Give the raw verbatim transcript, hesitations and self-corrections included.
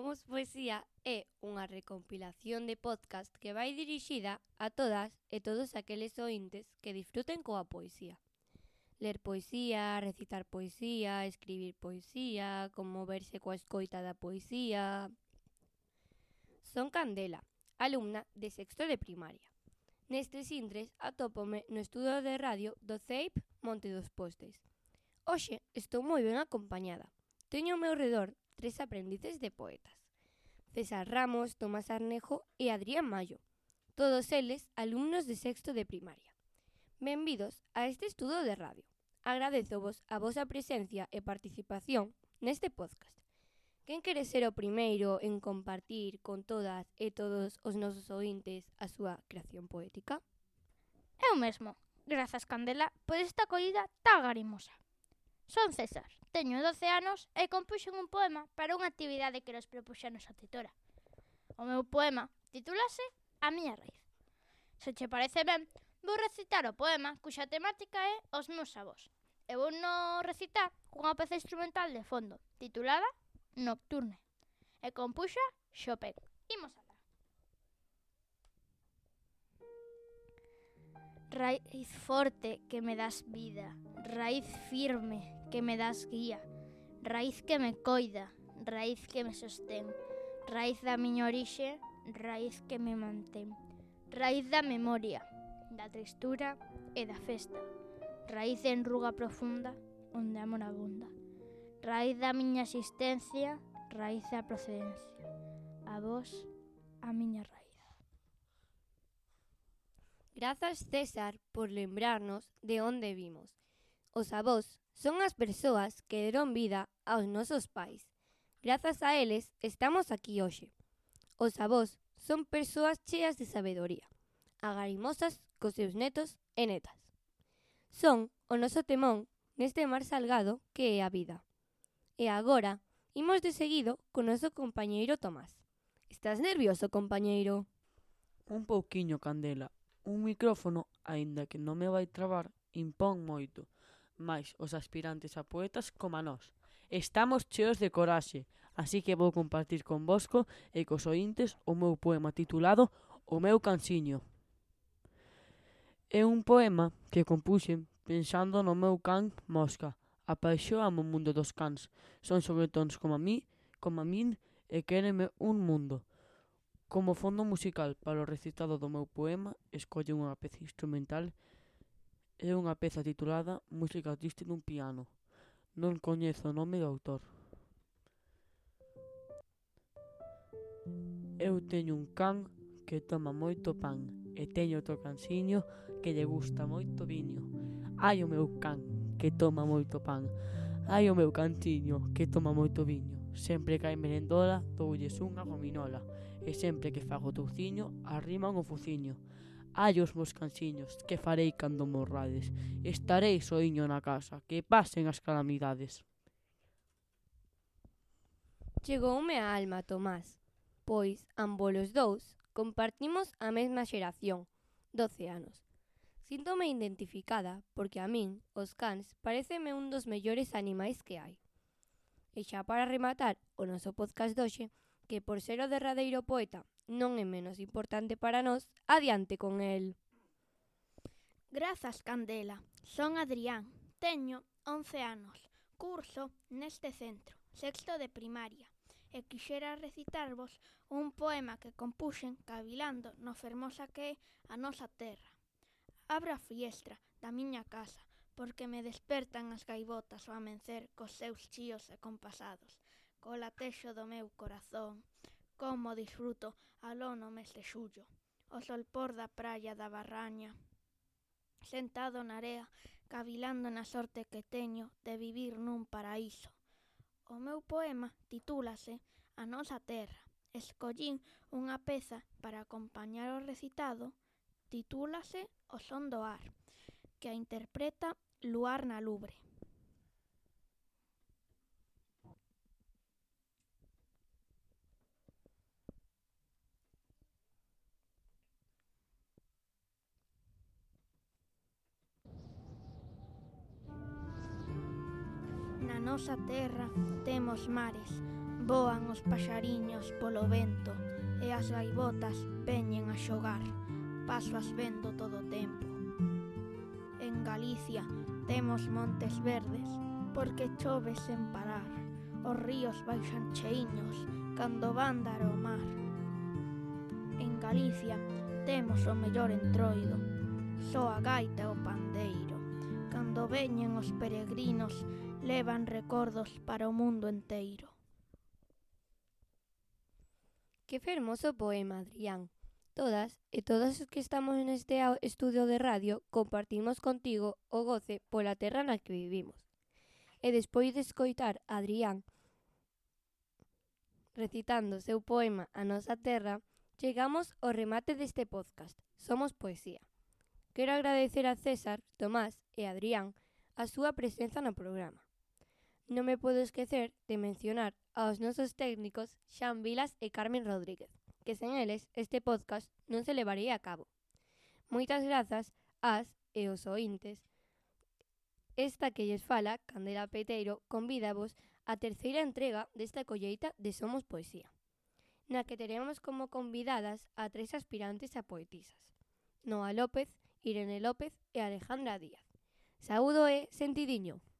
Somos Poesía é unha recompilación de podcast que vai dirixida a todas e todos aqueles ointes que disfruten coa poesía. Ler poesía, recitar poesía, escribir poesía, conmoverse coa escoita da poesía... Son Candela, alumna de sexto de primaria. Nestes intres atópome no estudo de radio do C E I P Monte dos Postes. Hoxe estou moi ben acompañada. Teño ao meu redor tres aprendices de poetas. César Ramos, Tomás Arnejo e Adrián Mayo. Todos eles alumnos de sexto de primaria. Benvidos a este estudo de radio. Agradezovos a vosa presencia e participación neste podcast. Quen quere ser o primeiro en compartir con todas e todos os nosos ointes a súa creación poética? Eu mesmo. Grazas, Candela, por esta acollida tan garimosa. Son César, teño doce anos e compuxen un poema para unha actividade que nos propuxenos a titora. O meu poema titúlase A miña raíz. Se che parece ben, vou recitar o poema cuxa temática é os meus avós. E vou no recitar cunha peza instrumental de fondo titulada Nocturne e compuxa Chopin. Imos alá. Raíz forte que me das vida, raíz firme que me das guía, raíz que me coida, raíz que me sostén, raíz da miña orixe, raíz que me mantén, raíz da memoria, da tristura e da festa, raíz de enruga profunda onde amor abunda, raíz da miña existencia, raíz da procedencia, a vos, a miña raíz. Grazas, César, por lembrarnos de onde vimos. Os avós son as persoas que deron vida aos nosos pais. Grazas a eles estamos aquí hoxe. Os avós son persoas cheas de sabedoría, agarimosas cos seus netos e netas. Son o noso temón neste mar salgado que é a vida. E agora, imos de seguido co noso compañeiro Tomás. Estás nervioso, compañeiro? Un pouquiño, Candela. Un micrófono, aínda que non me vai trabar, impón moito. Mais os aspirantes a poetas como a nós. Estamos cheos de coraxe, así que vou compartir convosco e cos oíntes o meu poema titulado O meu cansiño. É un poema que compuxen pensando no meu can Mosca. Apaixoame o mundo dos cans. Son xoguetóns como a mí, como a min e quéreme un mundo. Como fondo musical para o recitado do meu poema, escolle unha peza instrumental. É unha peza titulada Música triste dun piano. Non coñezo o nome do autor. Eu teño un can que toma moito pan e teño outro cansiño que lle gusta moito viño. Ai o meu can que toma moito pan, ai o meu cantiño que toma moito viño. Sempre que hai merendola, doulles unha gominola e sempre que fago touciño, arriman o fociño. Ai os meus cansiños, que farei cando morrades? Estarei soiño na casa, que pasen as calamidades. Chegoume a alma, Tomás, pois ambolos dous compartimos a mesma xeración, doce anos. Síntome identificada porque a min os cans pareceme un dos mellores animais que hai. E xa para rematar o noso podcast doxe, que por ser o derradeiro poeta non é menos importante para nós, adiante con el. Grazas, Candela. Son Adrián. Teño once anos. Curso neste centro, sexto de primaria. E quixera recitarvos un poema que compuxen cavilando no fermosa que é a nosa terra. Abro a fiestra da miña casa, porque me despertan as gaivotas ao amencer cos seus chíos e compasados, co latexo do meu corazón. Como disfruto aló no mes de xullo, o solpor da praia da Barraña, sentado na area, cavilando na sorte que teño de vivir nun paraíso. O meu poema titúlase A nosa terra. Escollín unha peza para acompañar o recitado, titúlase O son do ar, que a interpreta Luar na Lubre. Na nosa terra temos mares, Voan os paxariños polo vento e as gaivotas veñen a xogar, paso as vendo todo o tempo. En Galicia temos montes verdes porque chove sen parar, os ríos baixan cheiños cando van dar ao mar. En Galicia temos o mellor entroido, só a gaita e o pandeiro. Cando veñen os peregrinos, levan recordos para o mundo enteiro. Que fermoso poema, Adrián. Todas e todos os que estamos neste estudio de radio compartimos contigo o goce pola terra na que vivimos. E despois de escoitar a Adrián recitando o seu poema A Nosa Terra, chegamos ao remate deste podcast. Somos Poesía. Quero agradecer a César, Tomás e Adrián a súa presenza no programa. Non me podo esquecer de mencionar aos nosos técnicos Xan Vilas e Carmen Rodríguez, que sen eles este podcast non se levaría a cabo. Moitas grazas ás e os ointes. Esta que lles fala, Candela Peteiro, convídavos á terceira entrega desta colleita de Somos Poesía, na que teremos como convidadas a tres aspirantes a poetisas: Noa López, Irene López e Alejandra Díaz. Saúdo e sentidiño.